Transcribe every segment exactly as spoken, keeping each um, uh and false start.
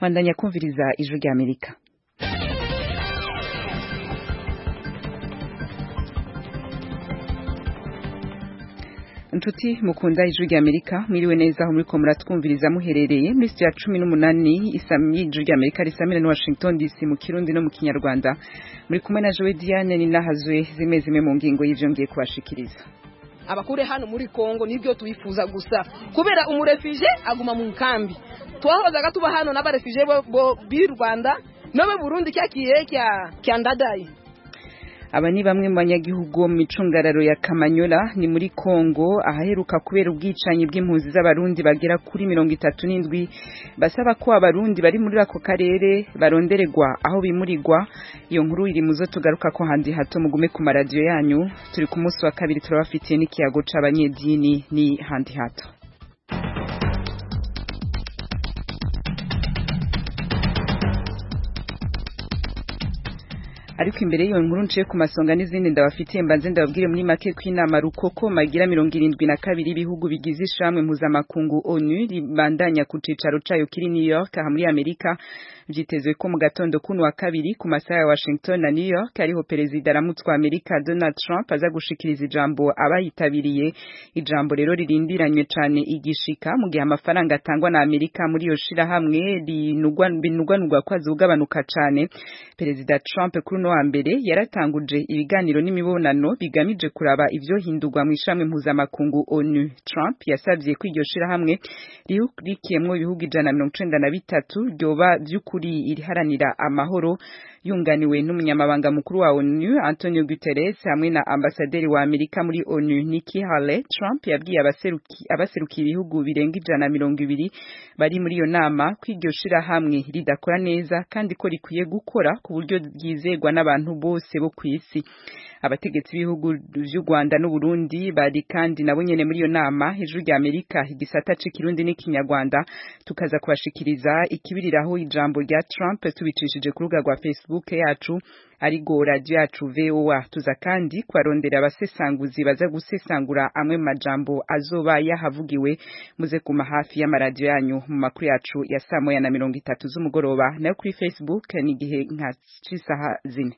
Mandanya kumviriza ijwi rya Amerika. Ntuti mukunda ijwi rya Amerika mwiriwe neza aho muri ko muratwumviriza muherereye muri studio ya cumi n'umunani isamye ijwi rya Amerika risamira ni Washington D C mu Kirundi no mu Kinyarwanda muri kumwe na Joe Diane ni nahazwe zimeze zime mu ngingo y'ivyo ngiye kubashikiriza. Abakure hano muri Kongo nibyo tuyifuza gusa kubera umurefije aguma mu nkambi twahozaga tuba hano n'abarefije bo bi Rwanda no mu Burundi cyakiye kya kyandadaye. Aba ni bamwe mu banyagihugu mu micungararo ya Kamanyola ni muri Kongo ahaheruka kubera ubwicanyi bw'impunzi z'abarundi bagera kuri mirongo itatu n'indwi basaba ko abarundi bari muri ako karere baronderegwa aho bimurirwa. Iyo nkuru iri muzo tugaruka ko handi hato mugume ku maradiyo yanyu turi ku munsi wa kabiri turabafitiye n'ikiyago c'abanyedini ni handi hato. Ariko imbere y'iyo nkuru nciye ku masonga n'izindi ndabafitiye mbanze ndababwire muri make ko inama rukoko magira mirongo irindwi na kabiri ibihugu bigize ishamwe mpuzamakungu ONU ribandanya ku cicaro cayo kiri New York aha muri Amerika. Vyitezwe ko mu gatondo kuno wa kabiri ku masaha ya Washington na New York ariho perezida aramutwa Amerika Donald Trump aza gushikiriza ijambo abahitabiriye. Ijambo rero ririndiranywe cane igishika mu gihe amafaranga atangwa na Amerika muri yo shira hamwe binugwa binugwanugwa kwazi ugabanuka cane. Perezida Trump kuri no wa mbere yaratanguje ibiganiro n'imibonano bigamije kuraba ivyo hindurwa mu ishamwe mpuzamakungu ONU. Trump yasavye ko iryo shira hamwe rihurikiyemwo ibihugu ijana na mirongo icenda na bitatu ryoba vy'ukuri iriharanira amahoro, yunganiwe n'umunyamabanga mukuru wa ONU Antonio Guterres hamwe na ambasaderi wa Amerika muri ONU Nikki Haley. Trump yabwiye abaseruki abaseruki ibihugu birenga ijana na mirongo ibiri bari muri iyo nama ko iryo shira hamwe ridakora neza kandi ko rikwiye gukora ku buryo bwizegwa n'abantu bose bo kwisi. Abategetsi b'ibihugu vy'u Rwanda n'u Burundi bari kandi nabo nyene muri iyo nama. Ijwi rya Amerika igisata c'ikirundi n'ikinyarwanda tukaza kubashikiriza ikibiriraho ijambo rya Trump tubicishije ku rubuga rwa Facebook yacu arigo radio yacu V O A. Tuza kandi kwarondera abasesanguzi baza gusesangura amwe majambo azoba yahavugiwe. Muze kuma hafi y'amaradiyo yanyu mu makuru yacu ya saa moya na mirongo itatu z'umugoroba nayo kuri Facebook ni gihe nka cisaha zine.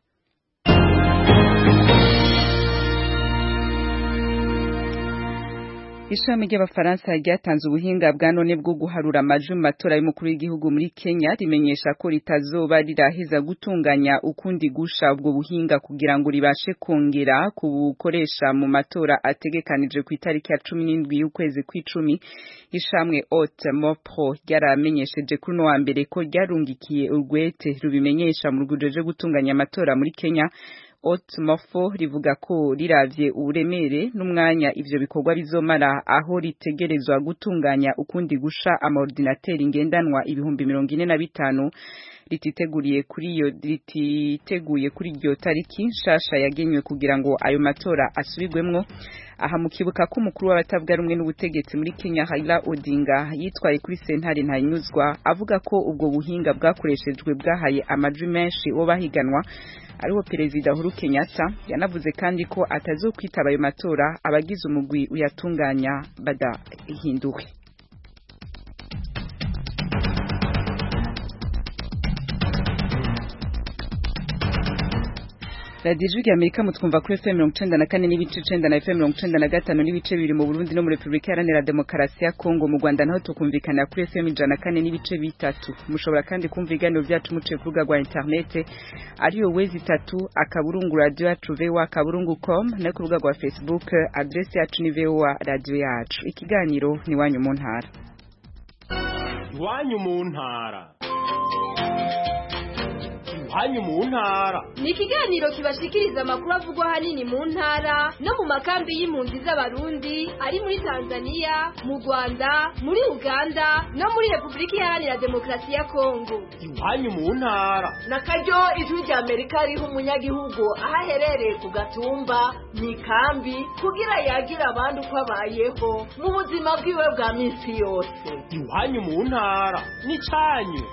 Ishami ry'Abafaransa ryatanze ubuhinga bwa none bwo guharura amajwi mu matora y'umukuru w'igihugu muri Kenya rimenyesha ko ritazoba riraheza gutunganya ukundi gusha ubwo buhinga kugira ngo ribashe kongera kubukoresha mu matora ategekanije ku itariki ya cumi n'indwi y'ukwezi kw'icumi. Ishamwe Haute Mopro ryaramenyesheje kuri no wa mbere ko ryarungikiye urwete rubimenyesha mu rwujeje gutunganya amatora muri Kenya. Haute Mopro rivuga ko riravye uburemere n'umwanya ivyo bikorwa bizomara aho ritegerezwa gutunganya ukundi gusha amaordinateri ngendanwa ibihumbi mirongo ine na bitanu rititeguriye kuri iyo rititeguye kuri iryo tariki nshasha yagenywe kugira ngo ayo matora asubirwemwo. Aha mukibuka ko umukuru w'abatavuga rumwe n'ubutegetsi muri Kenya Raila Odinga yitwaye kuri sentare ntanyuzwa avuga ko ubwo buhinga bwakoreshejwe bwahaye amajwi menshi wo bahiganwa ariho perezida Uhuru Kenyatta. Yanavuze kandi ko atazokwitaba ayo matora abagize umugwi uyatunganya badahinduwe. Radio Ijwi rya Amerika mutwumva kuri F M mirongo icenda na kane n'ibice icenda na F M mirongo icenda na gatanu n'ibice bibiri mu Burundi no muri Republika Iharanira Demokarasi ya Kongo. Mu Rwanda naho tukumvikana kuri F M ijana na kane n'ibice bitatu. Mushobora kandi kumva ibiganiro vyacu muciye ku rubuga rwa internet ariyo wezi itatu akaburungu radio yacu V O A akaburungu com no ku rubuga rwa Facebook adresse yacu ni V O A radio yacu. Ikiganiro ni wanyu mu ntara. Wanyu mu ntara. Hanyu mu ntara ni ikiganiro kibashikiriza amakuru avugwa hanini mu ntara no mu makambi y'impunzi z'abarundi ari muri Tanzania, mu Rwanda, muri Uganda no muri Republika Iharanira Demokarasi ya Kongo. Hanyu mu ntara na karyo ijwi rya Amerika riho umunyagihugu ahaherereye ku gatumba mu kambi kugira yagira abandi uko abayeho mu buzima bwiwe bwa minsi yose. Hanyu mu ntara ni canyu.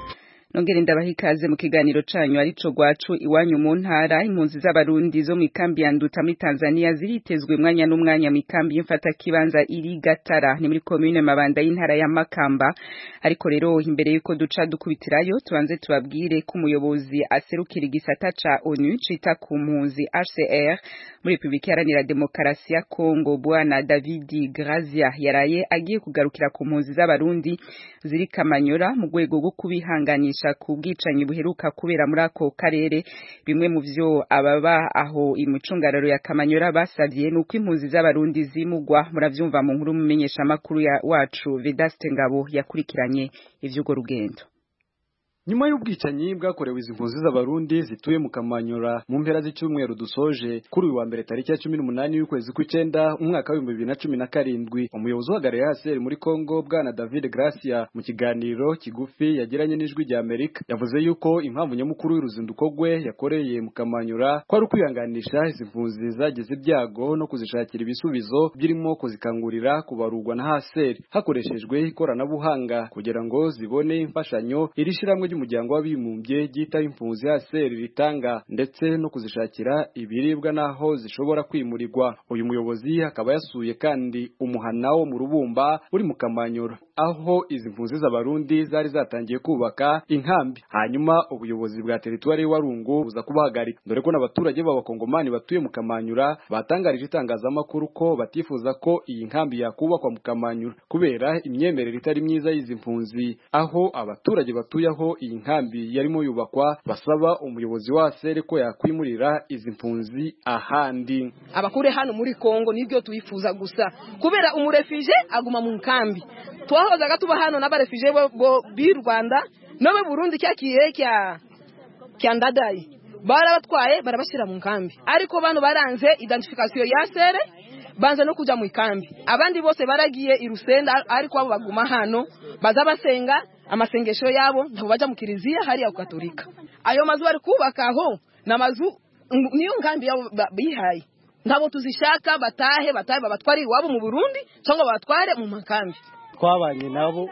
Nongere ndabaha ikaze mu kiganiro canyu arico gwacu iwanyu mu ntara. Impunzi z'abarundi zo mu ikambi ya Nduta muri Tanzania ziritezwe mwanya n'umwanya mu ikambi y'imfata kibanza iri Gatara ni muri commune Mabanda y'intara ya Makamba. Ariko rero imbere yuko duca dukubitirayo tubanze tubabwire ko umuyobozi aserukira igisata ca ONU cita ku mpunzi H C R muri Republika Iharanira Demokarasi ya Kongo Bwana David Grazia yaraye agiye kugarukira ku mpunzi z'abarundi ziri Kamanyora mu rwego rwo kubihanganisha ku bwicanyi buheruka kubera muri ako karere. Bimwe mu vyo ababa aho imucungararo ya Kamanyora basavye nuko impunzi z'abarundi zimugwa. Muravyumva mu nkuru mumenyesha makuru ya wacu Vedaste Ngabo yakurikiranye ivyugo rugendo. Nyuma y'ubwicanyi bwakorewe izi mpunzi z'abarundi zituye mu Kamanyora mu mpera z'icyumweru dusoje kuri uyu wa mbere tariki ya cumi n'umunani y'ukwezi kw'icenda umwaka wa bibiri na cumi na karindwi, umuyobozi uhagarariye H C R muri Kongo Bwana David Gracia mu kiganiro kigufi yagiranye n'ijwi rya Amerika yavuze yuko impamvu nyamukuru y'uruzinduko rwe yakoreye mu Kamanyora ko ari ukwihanganisha izi mpunzi zagize ibyago no kuzishakira ibisubizo birimo kuzikangurira kubarurwa na H C R hakoreshejwe ikoranabuhanga kugira ngo zibone imfashanyo irishiramwe umuryango w'abimumbye gita impunzi ya H C R ritanga ndetse no kuzishakira ibiribwa naho zishobora kwimurirwa. Uyu muyobozi akaba yasuye kandi umuhana wo mu Rubumba uri mu Kamanyora aho izi mpunzi z'abarundi zari zatangiye kubaka inkambi. Hanyuma ubuyobozi bwa teritwari wa Rungu buza kubahagarika dore ko n'abaturage b'abakongomani batuye mu Kamanyora batangarije itangazamakuru ko batifuza ko iyi nkambi yakubakwa mu Kamanyora kubera imyemerere itari myiza y'izi mpunzi, aho abaturage batuye aho iyi nkambi yarimo yubakwa basaba umuyobozi wa H C R ko yakwimurira izi mpunzi ahandi. Abakure hano muri Kongo nibyo tuyifuza gusa kubera umurefije aguma mu nkambi. Twahozaga tuba hano n'abarefije bo bi Rwanda no mu Burundi cyakiye kya kya ndadayi barabatwaye barabashira mu nkambi, ariko bano baranze identification ya H C R banza no kuja mu ikambi. Abandi bose baragiye i Rusenda ariko abo baguma hano baza basenga amasengesho yabo ntabo baja mu kiliziya hari ya Katolika. Ayo mazu bari kubakaho na mazu niyo nkambi yabo bihaye, ntabo tuzishaka batahe batahe babatwari wabo mu Burundi cyangwa batware mu makambi. Twabanye nabo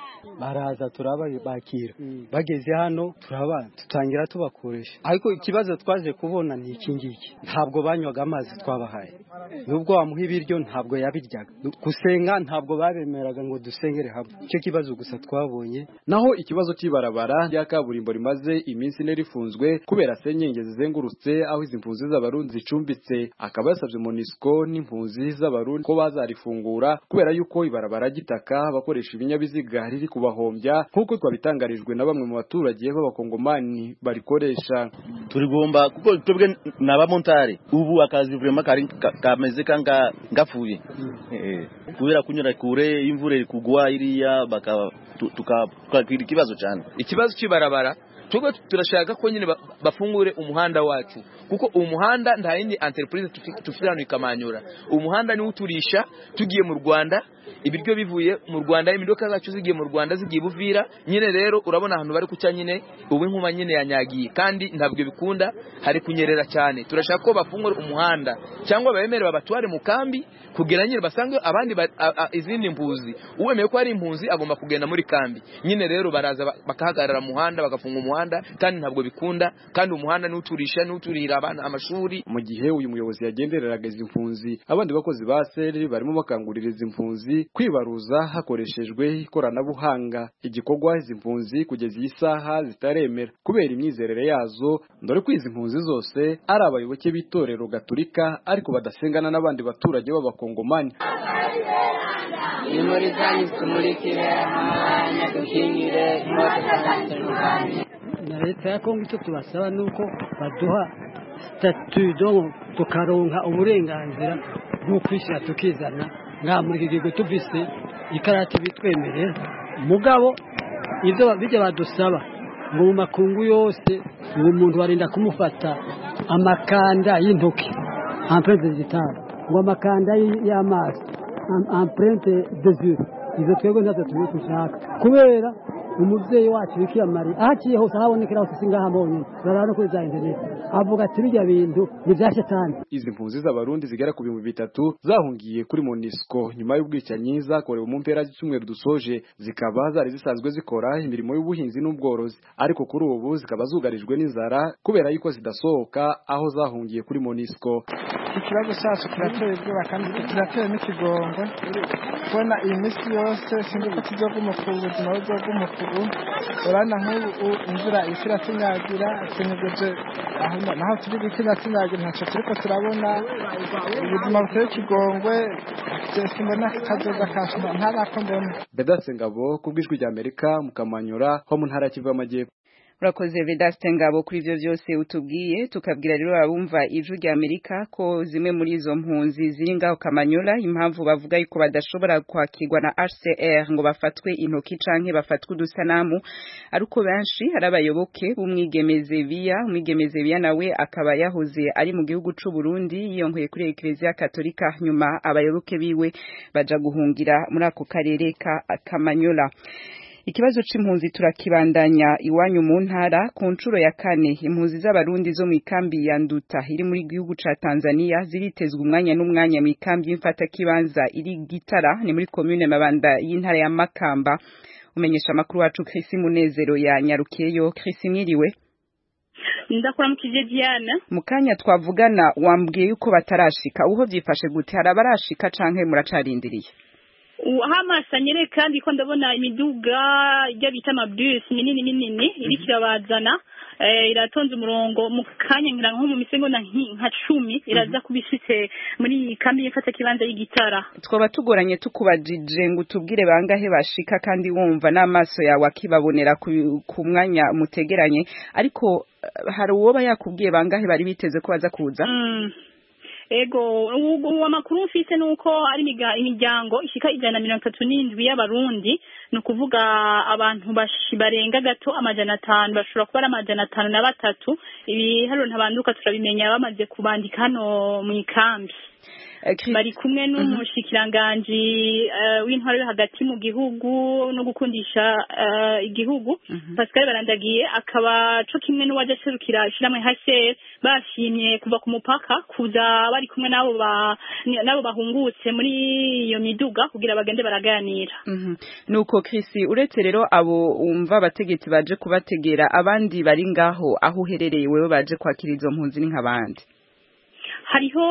baraza turabakira mm. bageze hano turaba tutangira tubakoresha, ariko ikibazo twaje kubona ni iki ngiki, ntabwo banywaga amazi twabahaye, nubwo wamuha ibiryo ntabwo yabiryaga, gusenga ntabwo babemeraga ngo dusengere hamwe. Icyo kibazo gusa twabonye. Naho ikibazo cy'ibarabara rya kaburimbo rimaze iminsi ine rifunzwe kubera senyenge zizengurutse aho izi mpunzi z'abarundi zicumbitse, akaba yasabye MONUSCO n'impunzi z'abarundi ko bazarifungura kubera yuko ibarabara gitaka bakoresha ibinyabiziga riri kubahombya nkuko twabitangarijwe na bamwe mu baturage b'abakongomani barikoresha. Turigomba kuko twebwe n'abamontari ubu akazi vraiment kari kameze kanga ngafuye eh kubera kunyura kure imvure kugwa iriya baka tukakwira ikibazo cyane. Ikibazo cy'ibarabara twebwe turashaka ko nyine bafungure umuhanda wacu kuko umuhanda nta yindi entreprise tufirano ikamanyura. Umuhanda ni uturisha tugiye mu Rwanda, ibiryo bivuye mu Rwanda, imidoka zacu zigiye mu Rwanda zigiye Buvira. Nyine rero urabona ahantu bari kucya nyine ubu inkuma nyine yanyagiye kandi ntabwo bikunda, hari kunyerera cyane. Turashaka ko bafungura umuhanda cyangwa bayemere babatware mu kambi kugira nyine basange abandi ba, a, a, izindi mpuzi. Uwemeye ko ari impunzi agomba kugenda muri kambi. Nyine rero baraza bakahagarara mu muhanda bagafunga umuhanda kandi ntabwo bikunda, kandi umuhanda ni uturisha ni uturira abana amashuri. Mu gihe uyu muyobozi yagendereraga izi mpunzi, abandi bakozi ba H C R barimo bakangurira izi mpunzi kwibaruza hakoreshejwe ikoranabuhanga, igikorwa izi mpunzi kugeza iyi saha zitaremera kubera imyizerere yazo, ndore ko izi mpunzi zose ari abayoboke b'itorero Gatolika ariko badasengana n'abandi baturage b'abakongomani. Imuri zanyu tumurikire amanya dukingire na leta ya Kongo. Icyo tubasaba nuko baduha statut do tukaronka uburenganzira bwo kwishyira tukizana nka muri iki gihugu tuvise ikarati bitwemerera. Mugabo ibyo bijya badusaba ngo mu makungu yose ngo umuntu warinda kumufata amakanda y'intoki empreinte digitale, ngo amakanda y'amaso empreinte des yeux, izo twego nazo tubishaka kubera umuvyeyi wacu Bikira Mariya ahaciye hose ahabonekera hose singaha mbonye barano kuri za internet avuga ati bijya bintu ni vya shetani. Izi mpunzi z'abarundi zigera ku bihumbi bitatu zahungiye kuri MONUSCO nyuma y'ubwicanyi zakorewe mu mpera z'icyumweru dusoje, zikaba zari zisanzwe zikora imirimo y'ubuhinzi n'ubworozi, ariko kuri ubu zikaba zugarijwe n'inzara kubera yuko zidasohoka aho zahungiye kuri MONUSCO. Ikibazo cyacu kirateye ubwoba kandi kirateye n'ikigongwe kubona iyi misi yose sinzi ko tuzogumuka ubuzima buzogumuka. Urana nk'ubu imvura isira tunyagira tunyegeje naho turi gukina tunyagira ntacyo turiko turabona, ubuzima buteye ikigongwe simbona kazoza kasha ntarako mbona. Vedaste Ngabo kubw'ijwi rya Amerika mu Kamanyura ho mu ntara y'Kivu y'Amajyepfo. Urakoze Vedaste Ngabo kuri ivyo byose utubwiye, tukabwira rero abumva ijwi rya Amerika ko zimwe muri izo mpunzi ziri ngaho Kamanyola impamvu bavuga yuko badashobora kwakirwa na H C R ngo bafatwe intoki canke bafatwe udusanamu, ariko benshi hari abayoboke b'umwigemeze biya umwigemeze biya nawe akaba yahoze ari mu gihugu c'u Burundi yiyonkoye kuri Ecclesia Katolika, nyuma abayoboke biwe baja guhungira muri ako karere ka Kamanyola. Ikibazo c'impunzi turakibandanya iwanyu mu ntara ku ncuro ya kane. Impunzi z'abarundi zo mu ikambi ya Nduta iri muri gihugu ca Tanzania ziritezwe umwanya n'umwanya mu ikambi y'imfata kibanza iri Gitara ni muri commune Mabanda y'intara ya Makamba. Umenyesha makuru wacu Chris Munezero ya Nyarukiyeyo. Chris mwiriwe? Ndakuramukije Diana. Mukanya twavugana wambwiye yuko batarashika, uho vyifashe gute? Harabarashika canke muracarindiriye? Hamasanyere kandi ko ndabona imiduga ijya bita amabus minini minini iri kirabazana eh iratonze umurongo mu kanya ngira nko mu misengo na nka cumi iraza kubishitse muri kambi y'ifata kibanza y'Igitara. Twaba tugoranye tukubajije ngo tubwire bangahe bashika kandi wumva n'amaso yawe akibabonera ku mwanya mutegeranye, ariko hari uwo bayakubwiye bangahe bari biteze ko baza kuza? Mm. Ego uwo makuru mfise nuko ari imiryango ishika ijana na mirongo itatu n'indwi y'abarundi, no kuvuga abantu barenga gato amajana atanu bashobora kuba ari amajana atanu na batatu. Ibi haro ntabanduka turabimenya bamaze kubandika hano mu ikambi. Bari kumwe n'umushikiranganji w'intwaro yo hagati mu gihugu no gukundisha igihugu Pascal Barandagiye, akaba co kimwe n'uwaje serukira ishiramwe H C R bashimye kuva ku mupaka kuza bari kumwe nabo ba nabo bahungutse muri iyo miduga kugira bagende baraganira. Nuko Chris, uretse rero abo umva abategetsi baje kubategera, abandi bari ngaho aho uherereye wewe baje kwakira izo mpunzi ni nk'abandi? Hariho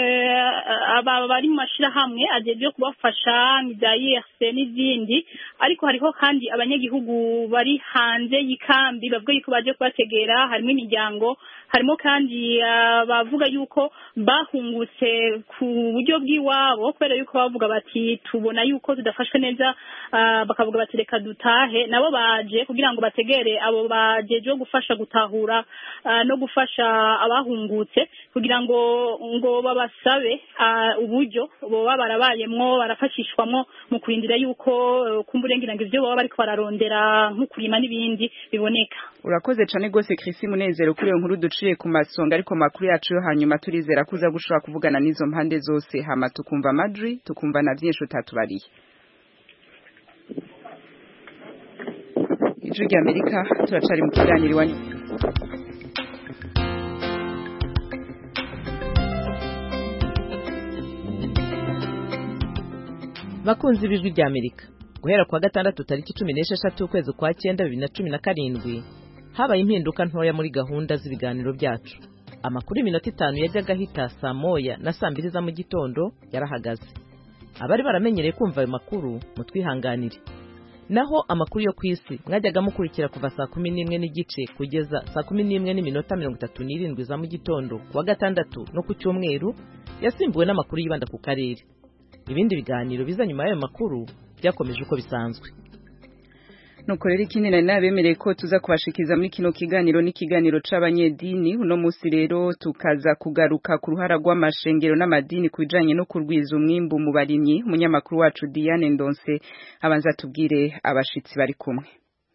aba bari mu mashirahamwe ajeje kubafasha midayerse n'izindi, ariko hariho kandi abanyagihugu bari hanze y'ikambi bavuga yuko baje kubategera. Harimo imiryango, harimo kandi bavuga yuko bahungutse ku buryo bw'iwabo kubera yuko bavuga bati tubona yuko tudafashwe neza, bakavuga bati reka dutahe. Nabo baje kugira ngo bategere abo bajeje gufasha gutahura no gufasha abahungutse kugira ngo ngo babasabe uburyo boba barabayemwo barafashishwamwo mu kurindira yuko kumburengirango ivyo baba bariko bararondera nk'ukurima n'ibindi biboneka. Urakoze cane gose Chris Munezero kuri iyo nkuru duciye ku masonga, ariko makuru yacu yo hanyuma turizera kuza gushobora kuvugana n'izo mpande zose hama tukumva amajwi tukumva na vyinshi utatubariye. Ijwi rya Amerika turacari mu kiganiro iwanyu. Bakunzi b'ijwi rya Amerika, guhera kwa gatandatu tariki cumi n'esheshatu ukwezi kwa cyenda bibiri na cumi na karindwi habaye impinduka ntoya muri gahunda z'ibiganiro byacu. Amakuru iminota itanu yajyaga hita saa moya na saa mbiri za mu gitondo yarahagaze. Abari baramenyereye kumva ayo makuru mutwihanganire. Naho amakuru yo kwisi mwajyaga mukurikira kuva saa kumi n'imwe n'igice kugeza saa kumi n'imwe n'iminota mirongo itatu n'irindwi za mu gitondo kuwa gatandatu no ku cyumweru yasimbuwe n'amakuru yibanda ku karere. Ibindi biganiro biza nyuma y'ayo makuru byakomeje uko bisanzwe. Nuko rero ikindi nari nabemereye ko tuza kubashikiza muri kino kiganiro n'ikiganiro c'abanyedini. Uno musi rero tukaza kugaruka ku ruhara rw'amashengero n'amadini kubijanye no kurwiza umwimbu mu barimyi. Umunyamakuru wacu Diane Ndonse abanza tubwire abashitsi bari kumwe.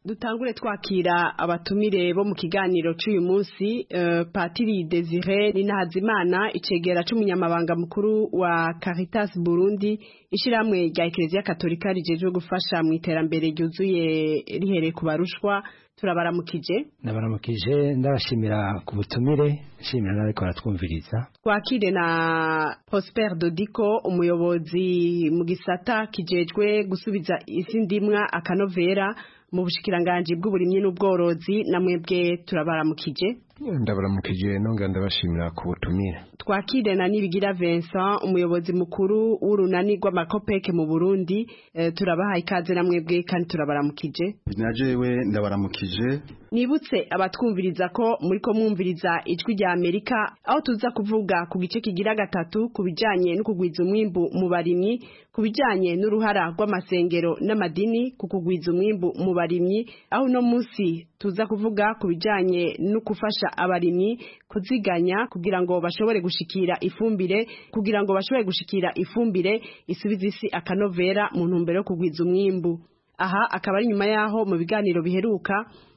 dutangure twakira abatumire bo mu kiganiro cy'uyu munsi uh, Patiri Desire Ninahazimana icegera c'umunyamabanga mukuru wa Caritas Burundi ishiramwe rya Eklezia Katolika rijejwe gufasha mu iterambere ryuzuye rihereye ku barushwa turabaramukije nabaramukije ndabashimira ku butumire shimira nariko baratwumviriza twakire na Prosper Dodiko umuyobozi mu gisata kijejwe gusubiza isi ndimwa akanovera mu bushikiranganje bw'uburimyi n'ubworozi namwebwe turabaramukije ndabaramukije nonga ndabashimira ku butumire twakire na Nibigira Vincent umuyobozi mukuru w'urunani rw'amakopeke mu Burundi e, turabaha ikaze namwebwe kandi turabaramukije najewe ndabaramukije nibutse abatwumviriza ko muri ko mwumviriza ijwi rya Amerika aho tuza kuvuga ku gice kigira gatatu kubijanye no kugwiza umwimbu mu barimyi kubijanye n'uruhara rw'amasengero n'amadini ku kugwiza umwimbu mu barimyi aho no munsi tuza kuvuga kubijanye no kufasha abarimyi kuziganya kugira ngo bashobore gushikira ifumbire kugira ngo bashobore gushikira ifumbire isubiza isi akanovera mu ntumbero yo kugwiza umwimbu aha akaba ari nyuma yaho mu biganiro biheruka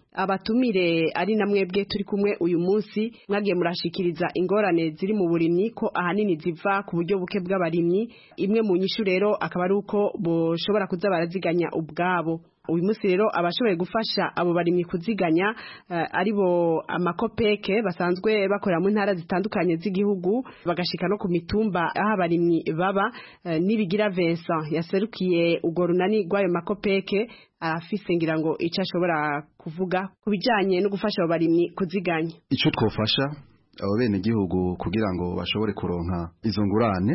abatumire ari namwebwe turi kumwe uyu munsi mwagiye murashikiriza ingorane ziri mu burimyi ko ahanini ziva ku buryo buke bw'abarimyi imwe mu nyishu rero akaba ari uko boshobora kuza baraziganya ubwabo uyu munsi rero abashoboye gufasha abo barimyi kuziganya uh, aribo amakopeke basanzwe bakorera mu ntara zitandukanye z'igihugu bagashika no ku mitumba aho abarimyi baba uh, Nibigira Vincent yaserukiye ugo runani rw'ayo makopeke afise ngira ngo icyo ashobora kuvuga kubijanye no gufasha abo barimyi kuziganya ico twofasha abo bene gihugu kugira ngo bashobore kuronka izo ngurane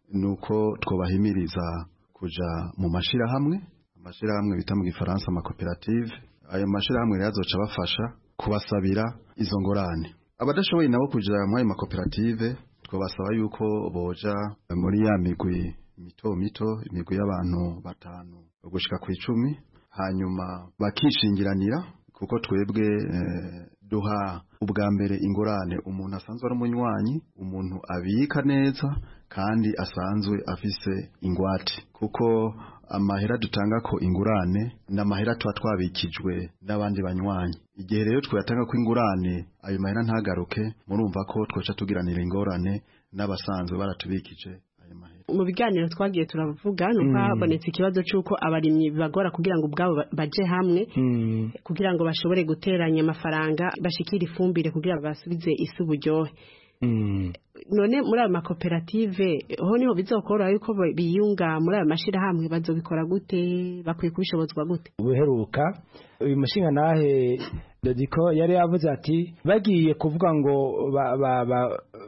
nuko twobahimiriza kuja mu mashira hamwe amashirahamwe bita mu gifaransa amakoperative ayo mashirahamwe rero azoca bafasha kubasabira izo ngorane abadashoboye nabo kuja mu ayo makoperative twabasaba yuko boja muri ya migwi mito mito imigwi y'abantu batanu gushika ku icumi hanyuma bakishingiranira kuko twebwe eh, duha ubwa mbere ingorane umuntu asanzwe ari umunywanyi umuntu abika neza kandi asanzwe afise ingwate kuko amahera dutanga ko ingurane n'amahera twa twabikijwe n'abandi banywanyi igihe rero twatanga ko ingurane ayo mahera ntagaruke murumva ko twoca tugiranira ingorane n'abasanzwe baratubikije ayo mahera mu biganiro twagiye turavuga nuko habonetse ikibazo cy'uko abarimyi bagora kugira ngo ubwabo baje hamwe mm. kugira ngo bashobore guteranya amafaranga bashikira ifumbire kugira basubize isi uburyohe mm. none muri ayo makoperative ho niho bizokora yuko biyunga muri ayo mashira hamwe bazobikora gute bakwiye kubishobozwa gute ubuheruka uyu mushinga nahe Dodiko yari yavuze ati bagiye kuvuga ngo ba, ba, ba,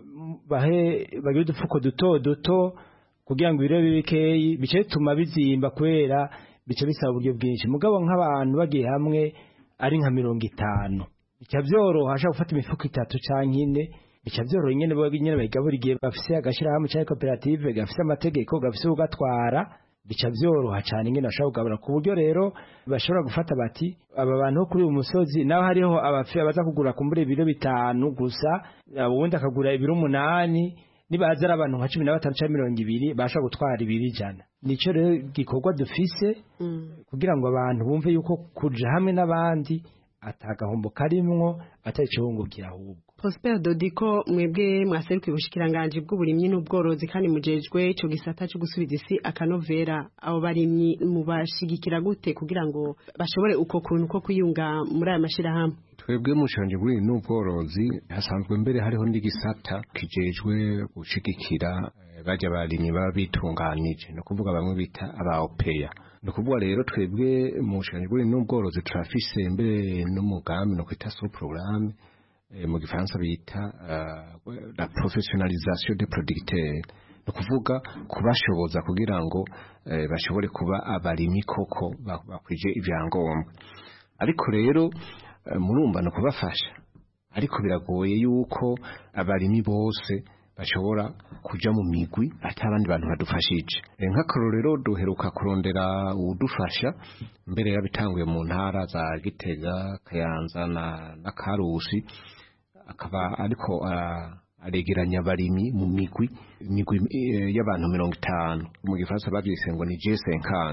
bahe bagire udufuko duto duto kugira ngo ibiro bibikeyi bice tuma bizimba kwera bice bisaba uburyo bwinshi mugabo nk'abantu bagiye hamwe ari nka mirongo itanu bica byoroha ashaka gufata imifuko itatu canke ine bica byoroha nyene bo nyene bayigaburigiye bafise agashira hamwe cyangwa koperative gafise amategeko gafise ugatwara bica byoroha cyane nyene ashaka kugabura ku buryo rero bashobora gufata bati aba bantu kuri uyu musozi naho hariho abafi baza kugura kumbure ibiro bitanu gusa ubundi akagura ibiro umunani nibaza abantu nka cumi na batanu cyangwa mirongo ibiri basha gutwara ibiri ijana nico rero gikorwa dufise mm. kugira ngo abantu bumve yuko kuja hamwe n'abandi atagahombo karimwo atacungukira ahubwo Prosper Dodiko mwebwe mwaserukiye ubushikiranganje bw'uburimyi n'ubworozi kandi mujejwe ico gisata cyo gusubiza isi akanovera abo barimyi mubashigikira gute kugira ngo bashobore uko kuntu ko kuyunga muri aya mashira hamwe twebwe mushanje buri n'ubworozi hasanzwe mbere hariho n'igisata kijejwe gushigikira bajya barimyi baba bitunganije no kuvuga bamwe bita abaopeya no kuvuga rero twebwe mushanje buri n'ubworozi trafise mbere n'umugambi no kwita so programme mu gifaransa bita uh, la professionnalisation des producteurs no kuvuga kubashoboza kugira ngo eh, bashobore kuba abarimyi koko bakwije ivyangombwa ariko rero uh, murumva no kubafasha ariko biragoye yuko abarimyi bose bashobora kuja mu migwi atabandi bantu badufashije nk'akarorero duheruka kurondera udufasha mbere yabitanguye mu ntara za Gitega Kayanza na, na Karusi akaba ariko aregeranya abarimyi mu migwi imigwi y'abantu mirongo itanu mu gifaransa babyise ngo ni G cinquante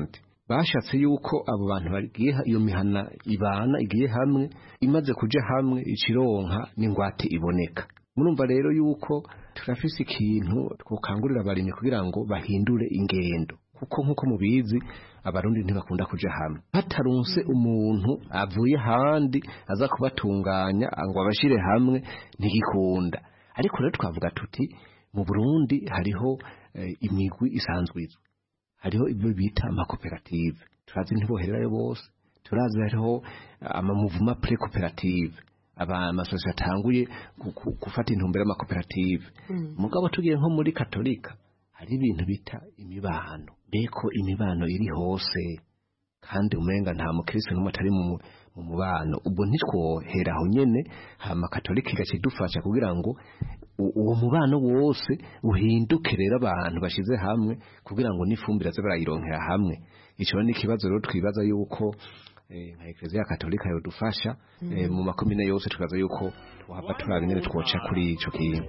bashatse yuko abo bantu bagiye iyo mihana ibana igiye hamwe imaze kuja hamwe ikironka n'ingwate iboneka. Murumva rero yuko turafise ikintu twokangurira abarimyi kugira ngo bahindure ingendo, kuko nkuko mubizi abarundi ntibakunda kuja hamwe. Hatarunse umuntu avuye handi aza kubatunganya ngo abashire hamwe ntigikunda. Ariko rero twavuga tuti mu Burundi hariho e, imigwi isanzwizwe, hariho ibyo bita amakoperative, turazi ntibohererayo bose, turazi hariho amamuvuma pre-cooperative, aba amasosiyete atanguye gufata intumbero y'amakoperative. Mm. Mugabo tugiye nko muri Katolika hari ibintu bita imibano, beko imibano iri hose kandi umenga nta mukristo n'umwe atari mu mubano. Ubwo ntitwohera aho nyene hama Katolika igakidufasha kugira ngo uwo mubano wose uhinduke rero abantu bashize hamwe kugira ngo n'ifumbire aze barayironkera hamwe. Ico ni ikibazo rero twibaza yuko nka Eklezia Katolika yodufasha mm. e, mu makomine yose tukaza yuko twahava turaba ingene twoca kuri ico kintu.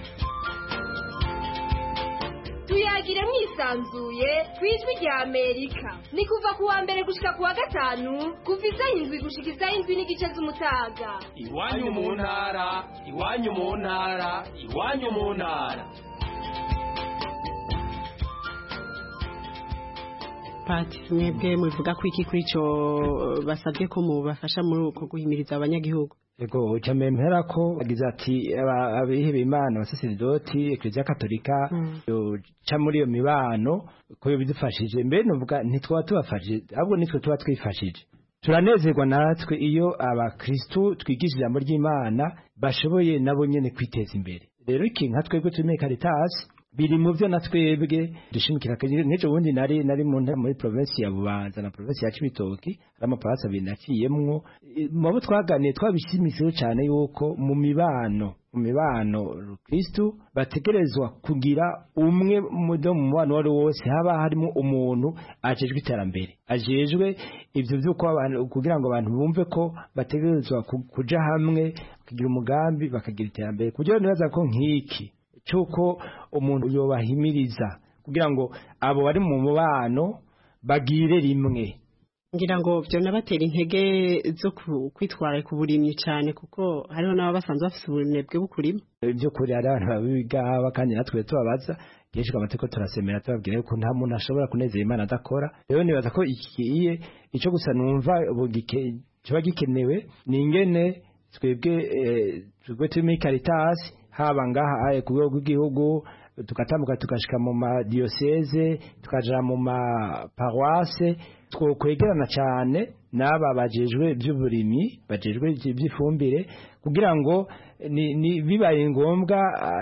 Tuyagire mwisanzuye kwijwi rya Amerika ni kuva kuwa mbere gushika kuwa gatanu kuva isaha indwi gushika isaha indwi n'igice z'umutaga. Iwanyu mu ntara, iwanyu mu ntara, iwanyu mu ntara. Pati mwebwe muvuga ko iki kuri ico basabye ko mubafasha muri uko guhimiriza abanyagihugu? Ego cyamempera ko agize ati abihebe Imana abasaserdoti Eklezia Katolika mm. yo cha muri iyo mibano ko yo bidufashije mbe nuvuga ntitwa tubafashije ahubwo nitwe tuba twifashije. Turanezerwa natwe iyo abakristo twigishije ijambo ry'Imana bashoboye nabo nyene kwiteza imbere. Rero iki nka twebwe tumeye Caritas biri mu byo natwebwe dushimikira kaje n'ejo bundi nari nari mu muri province ya Bubanza na province ya Cibitoki ama parasa binaciyemwo mabo twaganiye twabishimiseho cyane yuko mu mibano mu mibano Kristo bategerezwa kugira umwe mudo mu mubano wari wose haba harimo umuntu ajejwe iterambere ajejwe ivyo byuko abantu kugira ngo abantu bumve ko bategerezwa kuja hamwe kugira umugambi bakagira iterambere kugira nibaza ko nk'iki cyuko umuntu yobahimiriza kugira ngo abo bari mu mubano bagire rimwe. Ngira ngo byo nabatera intege zo kwitwara ku burimyi cyane kuko hariho nabo basanzwe bafite ubunebwe bukurima. Ibyo kuri ari abantu babiga kandi natwe tubabaza yeshika amateko turasemera tubabwira ko nta muntu ashobora kunezera Imana adakora. Rero nibaza ko ikiye ico gusa numva ubugike cyo gikenewe ni ingene twebwe twebwe tumi Caritas haba ngaha aye ku rwego rw'igihugu tukatambuka tukashika mu ma diocese tukaja mu ma paroisse twokwegerana cyane n'aba bajejwe by'uburimyi bajejwe by'ifumbire kugira ngo ni, ni bibaye ngombwa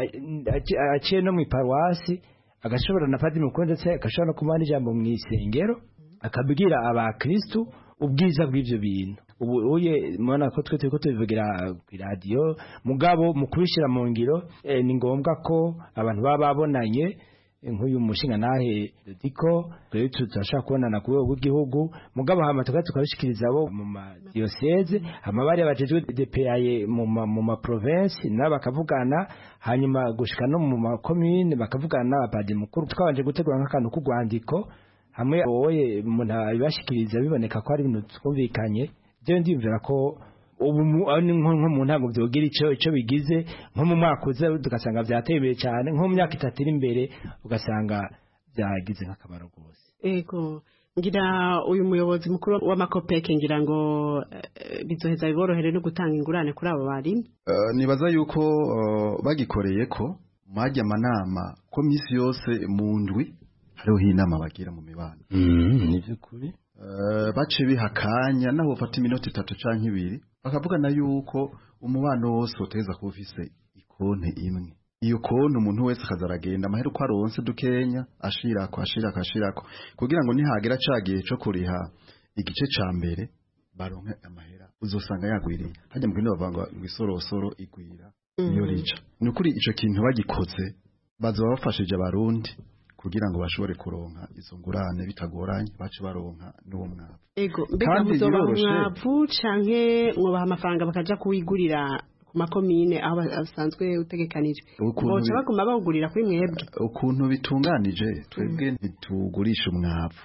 aciye no mu paroisse agashobora na padiri mukuru ndetse agashobora no kumana ijambo mu isengero akabwira abakristo ubwiza bw'ivyo bintu. Ubu uye mwana ko twe twe tubivugira ku radio mugabo mu kubishira mu ngiro e, ni ngombwa ko abantu baba babonanye nk'uyu mushinga nahe diko rero tutashaka kubonana ku rwego rw'igihugu mugabo hama tukabishikiriza abo mu ma diocese hama bari abajejwe D P A mu mu ma province n'abakavugana hanyuma gushika no mu ma commune bakavugana n'abapadiri mukuru twabanje gutegura nk'akantu k'ugwandiko hamwe oye umuntu abashikiriza biboneka ko ari ibintu twumvikanye. Je ndimvira ko ubu nko mu ntango byogira ico ico bigize nko mu mwaka uza tugasanga byatebeye cyane nko mu myaka itatu iri imbere ugasanga byagize nk'akamaro gose. Ego ngira uyu muyobozi mukuru w'amakopeke ngira ngo uh, bizoheza biborohere no gutanga ingurane kuri abo bari uh, nibaza yuko uh, bagikoreye ko majya manama ko misi yose mu ndwi hariho inama bagira mu mibano. Mhm nivyo kuri Uh, bace bihakanya naho bafata iminota itatu canke ibiri bakavugana yuko umubano wose uteza kuba ufise ikonte imwe. Iyo konte umuntu wese akazaragenda amahera uko aronse dukenya ashirako ashirako ashirako kugira ngo nihagera cagiye co kuriha igice ca mbere baronke amahera uzosanga yagwiriye hajya mu kindi bavanga isorosoro igwira iyo rica. Nukuri ico kintu bagikoze bazoba bafashije abarundi kugira ngo bashobore kuronka izo ngurane bitagoranye bace baronka n'uwo mwavu. Ego mbega muzoba mwavu canke mwobaha amafaranga bakaja kuwigurira ku makomine aho asanzwe utegekanije boca baguma bawugurira kuri mwebwe. Ukuntu bitunganije twebwe ntitugurisha umwavu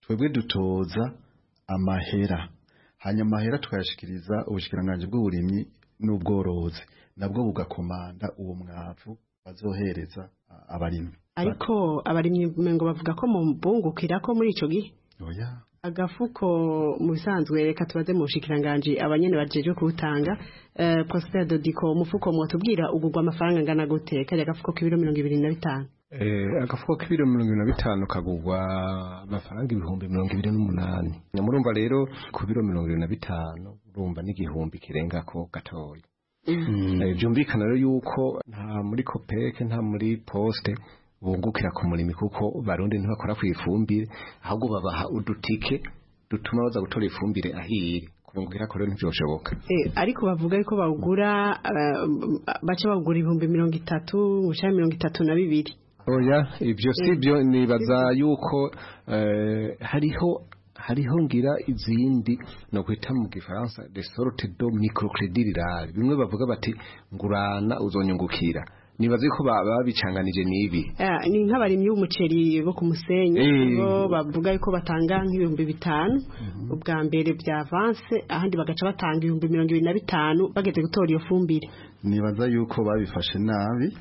twebwe dutoza amahera hanyuma amahera tukayashikiriza ubushikiranganje bw'uburimyi n'ubworozi nabwo bugakomanda uwo mwavu bazohereza abarimyi ariko abarimyi ngo bavuga ko mu bungukira ko muri ico gihe oya agafuko mu bisanzwe reka tubaze mu bushikiranganje abanyene bajeje kuwutanga uh, Prosper Dodiko umufuko mwotubwira ugurwa amafaranga ngana gute kari agafuko k'ibiro mirongo ibiri na bitanu Eh, agafuko k'ibiro mirongo ibiri na bitanu kagurwa amafaranga ibihumbi mirongo ibiri n'umunani murumva rero ku biro mirongo ibiri na bitanu urumva n'igihumbi kirengako gatoya byumvikana rero yuko nta muri kopeke nta muri poste bungukira ku murimi kuko barundi ntibakora ku ifumbire ahubwo babaha udutike dutuma baza gutora ifumbire ahiri kubungukira ko rero ntibyoshoboka eh ariko bavuga ko bawugura uh, baca bawugura ibihumbi mirongo itatu gushaka mirongo itatu na bibiri oya ibyo si byo nibaza yuko uh, hariho hariho ngira izindi no kwita mu gifaransa de sorte de microcredit rural bimwe bavuga bati ngurana uzonyungukira nibaze ko babicanganije nibi eh ni nk'abarimyi b'umuceri bo ku Musenyi bo bavuga yuko batanga nk'ibihumbi bitanu ubwa mbere bya avance ahandi bagaca batanga ibihumbi mirongo ibiri na bitanu bageze gutora iyo fumbire nibaza yuko babifashe nabi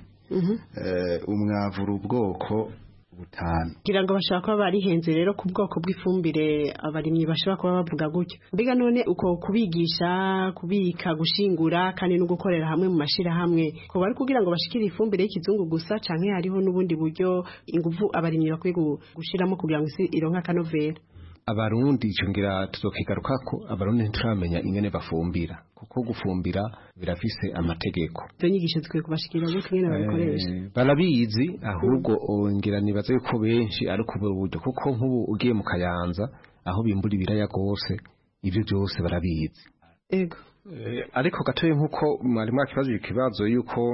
eh umwavura ubwoko butanu kugira ngo bashaka kuba barihenze rero ku bwoko bw'ifumbire abarimyi bashobora kuba bavuga gutyo mbega none uko kubigisha kubika gushingura kandi no gukorera hamwe mu mashira hamwe ko bari kugira ngo bashikire ifumbire y'ikizungu gusa canke hariho n'ubundi buryo ingufu abarimyi bakwiye gushiramo kugira ngo isi ironka kanovera abarundi ico ngira tuzokigarukako abarundi ntituramenya ingene bafumbira kuko gufumbira birafise amategeko izo nyigisho zikwiye kubashikira gute ingene babikoresha barabizi ahubwo ngira nibaze yuko benshi ari kubura uburyo kuko nk'ubu ugiye mu Kayanza aho bimbura ibiraya gose ivyo byose barabizi ego ariko gatoye nkuko mwari mwakibazo ikibazo yuko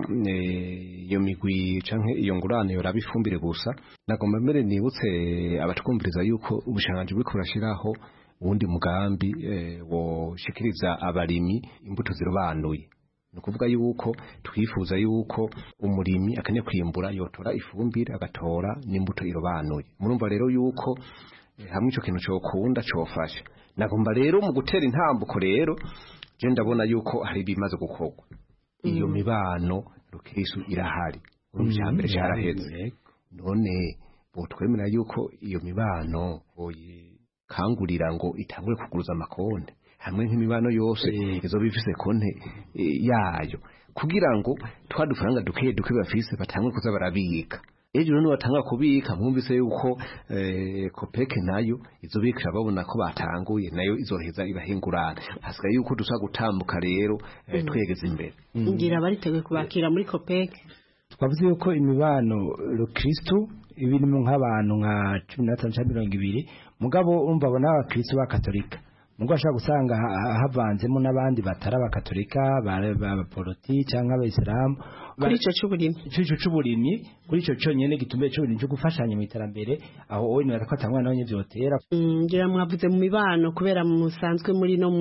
iyo migwi canke iyo ngurane yorabifumbire gusa nagomba mbere nibutse abatwumviriza yuko ubushanganje buri kurashiraho ubundi mugambi wo shikiriza abarimyi imbuto zirobanuye nukuvuga yuko twifuza yuko umurimi akane kwimbura yotora ifumbire agatora n'imbuto irobanuye murumva rero yuko hamwe ico kintu cyo kunda cofasha nagomba rero mu gutera intambuko rero je ndabona yuko hari bimaze gukorwa iyo mibano rukirisu irahari urumjambere cyaraheze none bo twemera yuko iyo mibano oye kangurira ngo itangure kuguruza amakonde hamwe nk'imibano yose izo bifise konte yayo kugira ngo twadufaranga duke duke bafise batangure kuza barabika ejo none batanga kubika mwumvise yuko eh, kopeke nayo izobikira babona ko batanguye nayo izoheza ibahingurana hasigaye yuko dusa gutambuka rero eh, twegeze imbere ngira bariteguye kubakira muri kopeke twavuze yuko imibano lo Kristo ibiri mu nk'abantu nka cumi na batanu mirongo ibiri mugabo urumva bona abakristo ba katolika mugo ashaka gusanga havanzemo n'abandi batara abakatolika b'abaporoti cyangwa abayisilamu kuri ico c'uburimyi ico c'uburimyi kuri ico cyonyene gitumbe c'uburimyi cyo gufashanya mu iterambere aho wowe ni barakata mwana wanye vyotera ngira mwavuze mu mibano kubera musanzwe muri no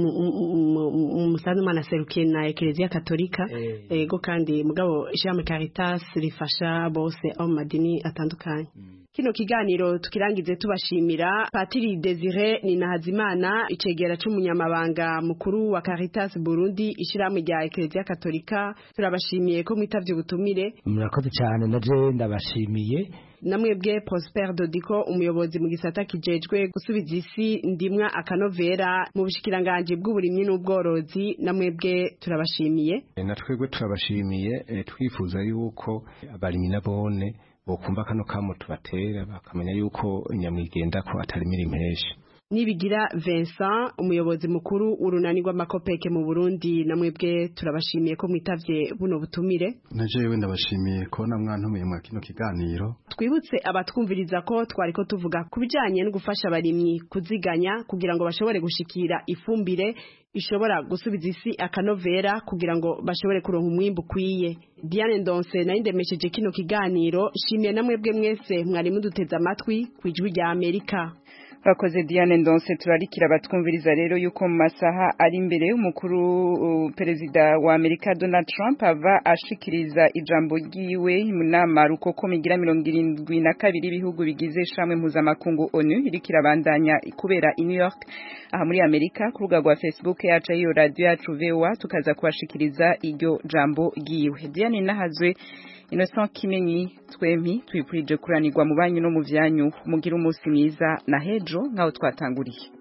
musanzwe mana serukiye na Eklezia Katolika ego kandi mugabo Ishami Caritas rifasha bose au madini atandukanye kino kiganiro tukirangize tubashimira Patiri Desire Ninahazimana icegera c'umunyamabanga mukuru wa Caritas Burundi ishiramwe rya Eklezia Katolika turabashimiye ko mwitavye ubutumire murakoze cyane naje ndabashimiye namwebwe Prosper Dodiko umuyobozi mu gisata kijejwe gusubiza isi ndimwa akanovera mu bushikiranganje bw'uburimyi n'ubworozi namwebwe turabashimiye natwebwe turabashimiye e, twifuza yuko abarimyi nabone bokumva kano kamo tubatera bakamenya yuko nyamwigenda ko atari mirimpeshi Nibigira Vincent umuyobozi mukuru urunani rw'amakopeke mu Burundi namwebwe turabashimiye ko mwitavye buno butumire najewe ndabashimiye ko namwantumiye mu kino kiganiro twibutse abatwumviriza ko twari ko tuvuga kubijanye no gufasha abarimyi kuziganya kugira ngo bashobore gushikira ifumbire ishobora gusubiza isi akanovera kugira ngo bashobore kuronka umwimbu kwiye Diane Ndonse na indemesheje kino kiganiro shimiye namwebwe mwese mwari muduteza amatwi kwijwi rya Amerika Bakoze Diane Ndonse turarikira batwumviriza rero yuko mu masaha ari imbere umukuru uh, perezida wa Amerika Donald Trump ava ashikiriza ijambo ryiwe mu nama rukoko migira mirongo irindwi na kabiri ibihugu bigize shamwe mpuzamakungu ONU irikira bandanya kubera i New York aha muri Amerika ku rubuga rwa Facebook yacu iyo radio yacu V O A tukaza kubashikiriza iryo jambo ryiwe. Diane Nahazwe Innocent Kimenyi twempi twipurije kuranirwa mu banyu no mu vyanyu mugira umunsi mwiza na hejo ngaho twatanguriye.